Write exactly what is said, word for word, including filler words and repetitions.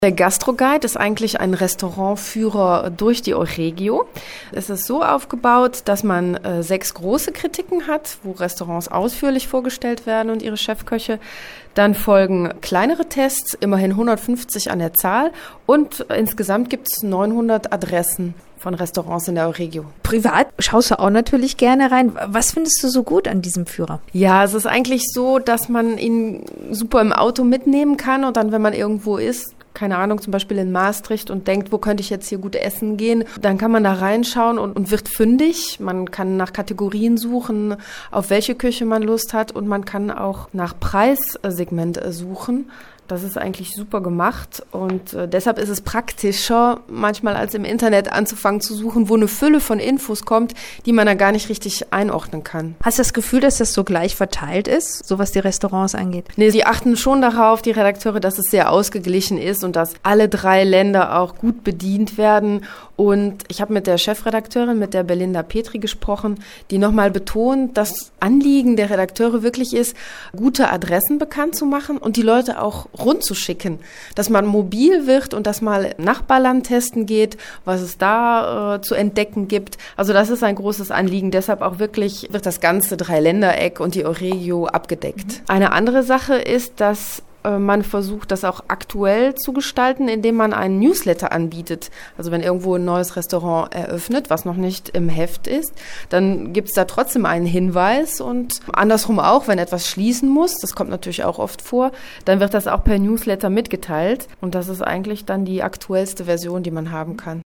Der Gastro-Guide ist eigentlich ein Restaurantführer durch die Euregio. Es ist so aufgebaut, dass man äh, sechs große Kritiken hat, wo Restaurants ausführlich vorgestellt werden und ihre Chefköche. Dann folgen kleinere Tests, immerhin hundertfünfzig an der Zahl. Und äh, insgesamt gibt es neunhundert Adressen von Restaurants in der Euregio. Privat schaust du auch natürlich gerne rein. Was findest du so gut an diesem Führer? Ja, es ist eigentlich so, dass man ihn super im Auto mitnehmen kann und dann, wenn man irgendwo ist, keine Ahnung, zum Beispiel in Maastricht und denkt, wo könnte ich jetzt hier gut essen gehen, dann kann man da reinschauen und, und wird fündig. Man kann nach Kategorien suchen, auf welche Küche man Lust hat und man kann auch nach Preissegment suchen. Das ist eigentlich super gemacht und äh, deshalb ist es praktischer, manchmal als im Internet anzufangen zu suchen, wo eine Fülle von Infos kommt, die man da gar nicht richtig einordnen kann. Hast du das Gefühl, dass das so gleich verteilt ist, so was die Restaurants angeht? Nee, sie achten schon darauf, die Redakteure, dass es sehr ausgeglichen ist und dass alle drei Länder auch gut bedient werden. Und ich habe mit der Chefredakteurin, mit der Belinda Petri gesprochen, die nochmal betont, dass Anliegen der Redakteure wirklich ist, gute Adressen bekannt zu machen und die Leute auch rund zu schicken, dass man mobil wird und dass mal im Nachbarland testen geht, was es da äh, zu entdecken gibt. Also das ist ein großes Anliegen. Deshalb auch wirklich wird das ganze Dreiländereck und die Euregio abgedeckt. Mhm. Eine andere Sache ist, dass man versucht, das auch aktuell zu gestalten, indem man einen Newsletter anbietet. Also wenn irgendwo ein neues Restaurant eröffnet, was noch nicht im Heft ist, dann gibt es da trotzdem einen Hinweis und andersrum auch, wenn etwas schließen muss, das kommt natürlich auch oft vor, dann wird das auch per Newsletter mitgeteilt und das ist eigentlich dann die aktuellste Version, die man haben kann.